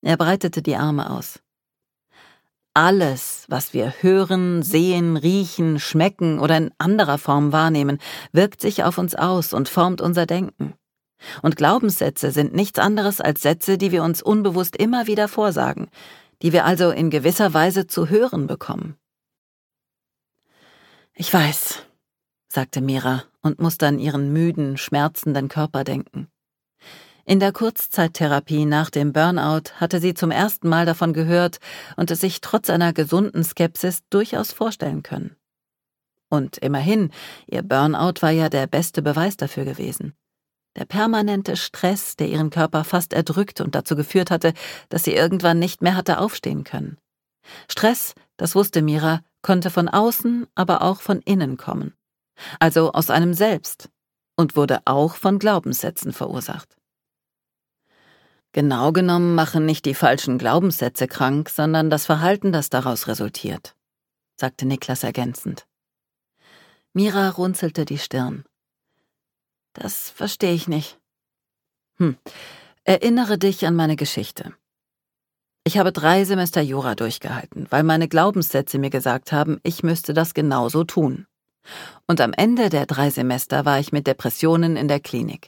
Er breitete die Arme aus. Alles, was wir hören, sehen, riechen, schmecken oder in anderer Form wahrnehmen, wirkt sich auf uns aus und formt unser Denken. Und Glaubenssätze sind nichts anderes als Sätze, die wir uns unbewusst immer wieder vorsagen, die wir also in gewisser Weise zu hören bekommen. »Ich weiß«, sagte Mira und musste an ihren müden, schmerzenden Körper denken. In der Kurzzeittherapie nach dem Burnout hatte sie zum ersten Mal davon gehört und es sich trotz einer gesunden Skepsis durchaus vorstellen können. Und immerhin, ihr Burnout war ja der beste Beweis dafür gewesen. Der permanente Stress, der ihren Körper fast erdrückt und dazu geführt hatte, dass sie irgendwann nicht mehr hatte aufstehen können. Stress, das wusste Mira, konnte von außen, aber auch von innen kommen. Also aus einem selbst und wurde auch von Glaubenssätzen verursacht. Genau genommen machen nicht die falschen Glaubenssätze krank, sondern das Verhalten, das daraus resultiert, sagte Niklas ergänzend. Mira runzelte die Stirn. Das verstehe ich nicht. Erinnere dich an meine Geschichte. Ich habe 3 Semester Jura durchgehalten, weil meine Glaubenssätze mir gesagt haben, ich müsste das genauso tun. Und am Ende der 3 Semester war ich mit Depressionen in der Klinik.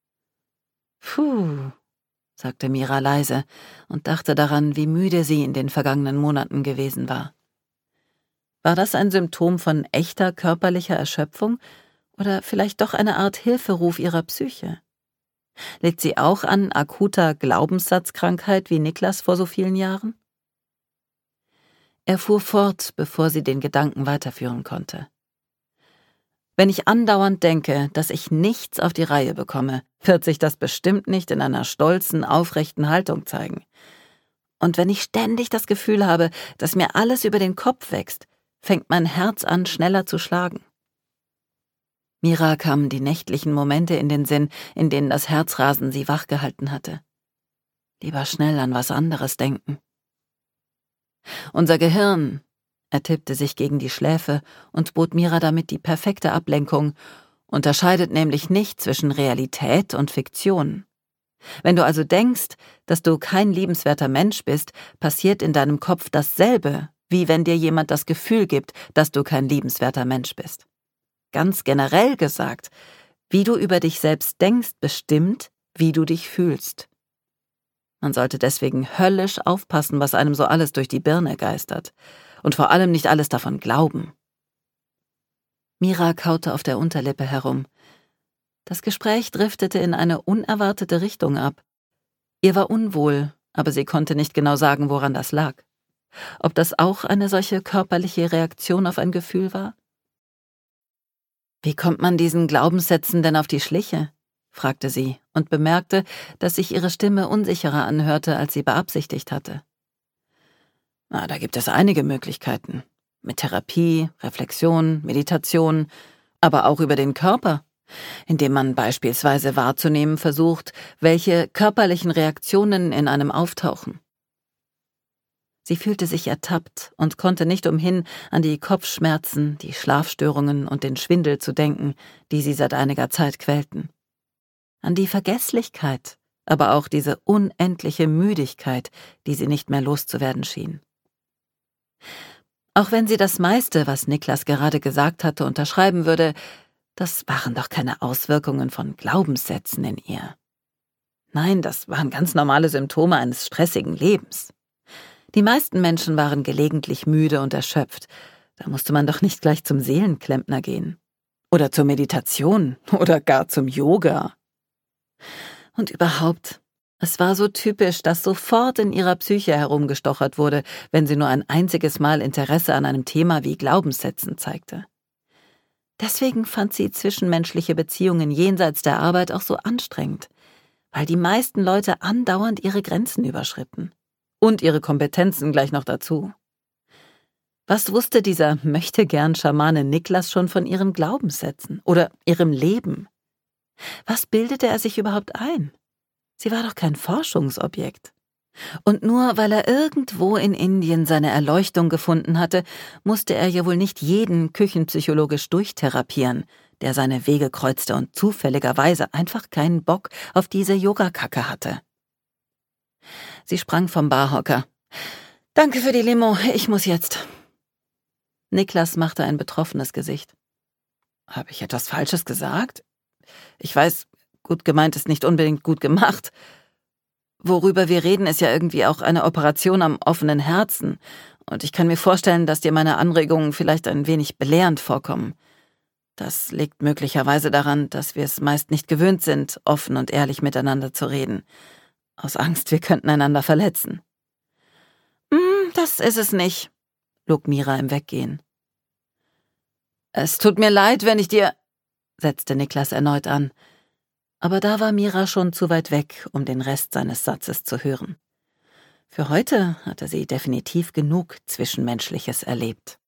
Puh, sagte Mira leise und dachte daran, wie müde sie in den vergangenen Monaten gewesen war. War das ein Symptom von echter körperlicher Erschöpfung oder vielleicht doch eine Art Hilferuf ihrer Psyche? Litt sie auch an akuter Glaubenssatzkrankheit wie Niklas vor so vielen Jahren? Er fuhr fort, bevor sie den Gedanken weiterführen konnte. Wenn ich andauernd denke, dass ich nichts auf die Reihe bekomme, wird sich das bestimmt nicht in einer stolzen, aufrechten Haltung zeigen. Und wenn ich ständig das Gefühl habe, dass mir alles über den Kopf wächst, fängt mein Herz an, schneller zu schlagen. Mira kamen die nächtlichen Momente in den Sinn, in denen das Herzrasen sie wachgehalten hatte. Lieber schnell an was anderes denken. Unser Gehirn, er tippte sich gegen die Schläfe und bot Mira damit die perfekte Ablenkung, unterscheidet nämlich nicht zwischen Realität und Fiktion. Wenn du also denkst, dass du kein liebenswerter Mensch bist, passiert in deinem Kopf dasselbe, wie wenn dir jemand das Gefühl gibt, dass du kein liebenswerter Mensch bist. Ganz generell gesagt, wie du über dich selbst denkst, bestimmt, wie du dich fühlst. Man sollte deswegen höllisch aufpassen, was einem so alles durch die Birne geistert. Und vor allem nicht alles davon glauben. Mira kaute auf der Unterlippe herum. Das Gespräch driftete in eine unerwartete Richtung ab. Ihr war unwohl, aber sie konnte nicht genau sagen, woran das lag. Ob das auch eine solche körperliche Reaktion auf ein Gefühl war? Wie kommt man diesen Glaubenssätzen denn auf die Schliche? Fragte sie und bemerkte, dass sich ihre Stimme unsicherer anhörte, als sie beabsichtigt hatte. Da gibt es einige Möglichkeiten. Mit Therapie, Reflexion, Meditation, aber auch über den Körper, indem man beispielsweise wahrzunehmen versucht, welche körperlichen Reaktionen in einem auftauchen. Sie fühlte sich ertappt und konnte nicht umhin, an die Kopfschmerzen, die Schlafstörungen und den Schwindel zu denken, die sie seit einiger Zeit quälten. An die Vergesslichkeit, aber auch diese unendliche Müdigkeit, die sie nicht mehr loszuwerden schien. Auch wenn sie das meiste, was Niklas gerade gesagt hatte, unterschreiben würde, das waren doch keine Auswirkungen von Glaubenssätzen in ihr. Nein, das waren ganz normale Symptome eines stressigen Lebens. Die meisten Menschen waren gelegentlich müde und erschöpft. Da musste man doch nicht gleich zum Seelenklempner gehen. Oder zur Meditation oder gar zum Yoga. Und überhaupt, es war so typisch, dass sofort in ihrer Psyche herumgestochert wurde, wenn sie nur ein einziges Mal Interesse an einem Thema wie Glaubenssätzen zeigte. Deswegen fand sie zwischenmenschliche Beziehungen jenseits der Arbeit auch so anstrengend, weil die meisten Leute andauernd ihre Grenzen überschritten. Und ihre Kompetenzen gleich noch dazu. Was wusste dieser Möchtegern-Schamane Niklas schon von ihren Glaubenssätzen oder ihrem Leben? Was bildete er sich überhaupt ein? Sie war doch kein Forschungsobjekt. Und nur weil er irgendwo in Indien seine Erleuchtung gefunden hatte, musste er ja wohl nicht jeden küchenpsychologisch durchtherapieren, der seine Wege kreuzte und zufälligerweise einfach keinen Bock auf diese Yogakacke hatte. Sie sprang vom Barhocker. »Danke für die Limo, ich muss jetzt.« Niklas machte ein betroffenes Gesicht. »Habe ich etwas Falsches gesagt? Ich weiß, gut gemeint ist nicht unbedingt gut gemacht. Worüber wir reden, ist ja irgendwie auch eine Operation am offenen Herzen. Und ich kann mir vorstellen, dass dir meine Anregungen vielleicht ein wenig belehrend vorkommen. Das liegt möglicherweise daran, dass wir es meist nicht gewöhnt sind, offen und ehrlich miteinander zu reden. Aus Angst, wir könnten einander verletzen.« Das ist es nicht«, log Mira im Weggehen. »Es tut mir leid, wenn ich dir«, setzte Niklas erneut an. Aber da war Mira schon zu weit weg, um den Rest seines Satzes zu hören. Für heute hatte sie definitiv genug Zwischenmenschliches erlebt.